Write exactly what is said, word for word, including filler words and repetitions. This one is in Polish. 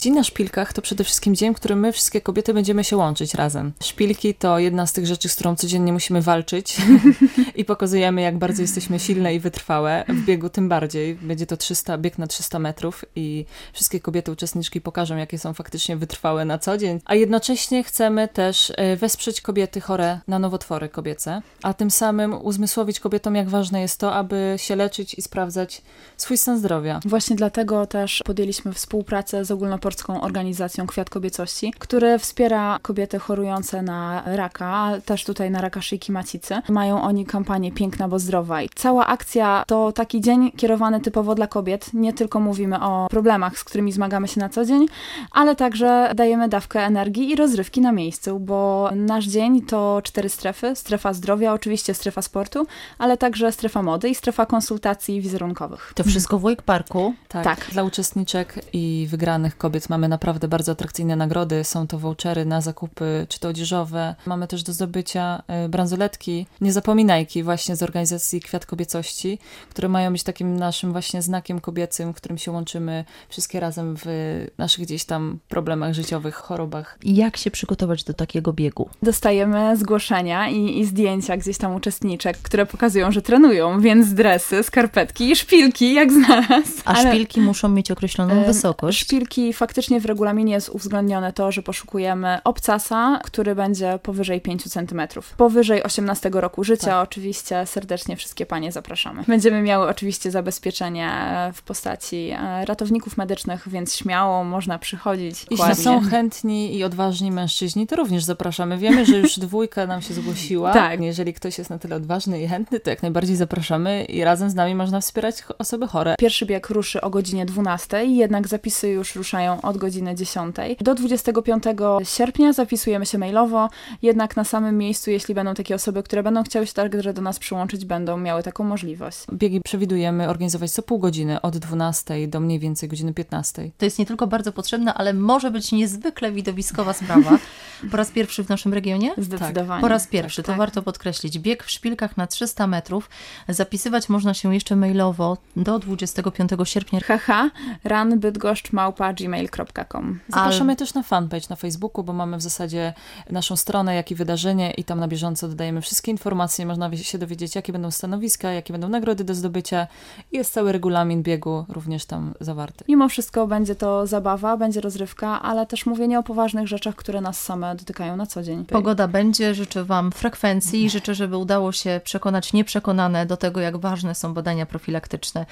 Dzień na szpilkach to przede wszystkim dzień, w którym my wszystkie kobiety będziemy się łączyć razem. Szpilki to jedna z tych rzeczy, z którą codziennie musimy walczyć i pokazujemy, jak bardzo jesteśmy silne i wytrwałe. W biegu tym bardziej. Będzie to trzysta, bieg na trzysta metrów i wszystkie kobiety, uczestniczki pokażą, jakie są faktycznie wytrwałe na co dzień. A jednocześnie chcemy też wesprzeć kobiety chore na nowotwory kobiece, a tym samym uzmysłowić kobietom, jak ważne jest to, aby się leczyć i sprawdzać swój stan zdrowia. Właśnie dlatego też podjęliśmy współpracę z ogólnopolską organizacją Kwiat Kobiecości, który wspiera kobiety chorujące na raka, też tutaj na raka szyjki macicy. Mają oni kampanię Piękna, bo zdrowa. I cała akcja to taki dzień kierowany typowo dla kobiet. Nie tylko mówimy o problemach, z którymi zmagamy się na co dzień, ale także dajemy dawkę energii i rozrywki na miejscu, bo nasz dzień to cztery strefy. Strefa zdrowia, oczywiście strefa sportu, ale także strefa mody i strefa konsultacji wizerunkowych. To wszystko w Wake Parku? Tak. Tak. Dla uczestniczek i wygranych kobiet mamy naprawdę bardzo atrakcyjne nagrody. Są to vouchery na zakupy, czy to odzieżowe. Mamy też do zdobycia bransoletki, niezapominajki właśnie z organizacji Kwiat Kobiecości, które mają być takim naszym właśnie znakiem kobiecym, w którym się łączymy wszystkie razem w naszych gdzieś tam problemach życiowych, chorobach. I jak się przygotować do takiego biegu? Dostajemy zgłoszenia i, i zdjęcia gdzieś tam uczestniczek, które pokazują, że trenują, więc dresy, skarpetki i szpilki, jak znalazł. A Ale szpilki muszą mieć określoną e, wysokość? Szpilki, faktycznie w regulaminie jest uwzględnione to, że poszukujemy obcasa, który będzie powyżej pięć centymetrów. Powyżej osiemnastego roku życia, tak. Oczywiście serdecznie wszystkie panie zapraszamy. Będziemy miały oczywiście zabezpieczenie w postaci ratowników medycznych, więc śmiało można przychodzić. Jeśli są chętni i odważni mężczyźni, to również zapraszamy. Wiemy, że już dwójka nam się zgłosiła. Tak. Jeżeli ktoś jest na tyle odważny i chętny, to jak najbardziej zapraszamy i razem z nami można wspierać osoby chore. Pierwszy bieg ruszy o godzinie dwunastej, jednak zapisy już ruszają od godziny dziesiątej. Do dwudziestego piątego sierpnia zapisujemy się mailowo, jednak na samym miejscu, jeśli będą takie osoby, które będą chciały się także do nas przyłączyć, będą miały taką możliwość. Biegi przewidujemy organizować co pół godziny, od dwunastej do mniej więcej godziny piętnastej. To jest nie tylko bardzo potrzebna, ale może być niezwykle widowiskowa sprawa. Po raz pierwszy w naszym regionie? Zdecydowanie. Po raz pierwszy, tak, to tak. warto podkreślić. Bieg w szpilkach na trzysta metrów. Zapisywać można się jeszcze mailowo do dwudziestego piątego sierpnia. haha run bydgoszcz małpa gmail kropka com. Zapraszamy Al... też na fanpage na Facebooku, bo mamy w zasadzie naszą stronę, jak i wydarzenie i tam na bieżąco dodajemy wszystkie informacje. Można się dowiedzieć, jakie będą stanowiska, jakie będą nagrody do zdobycia. Jest cały regulamin biegu również tam zawarty. Mimo wszystko będzie to zabawa, będzie rozrywka, ale też mówienie o poważnych rzeczach, które nas same dotykają na co dzień. Pogoda będzie, życzę Wam frekwencji i życzę, żeby udało się przekonać nieprzekonane do tego, jak ważne są badania profilaktyczne.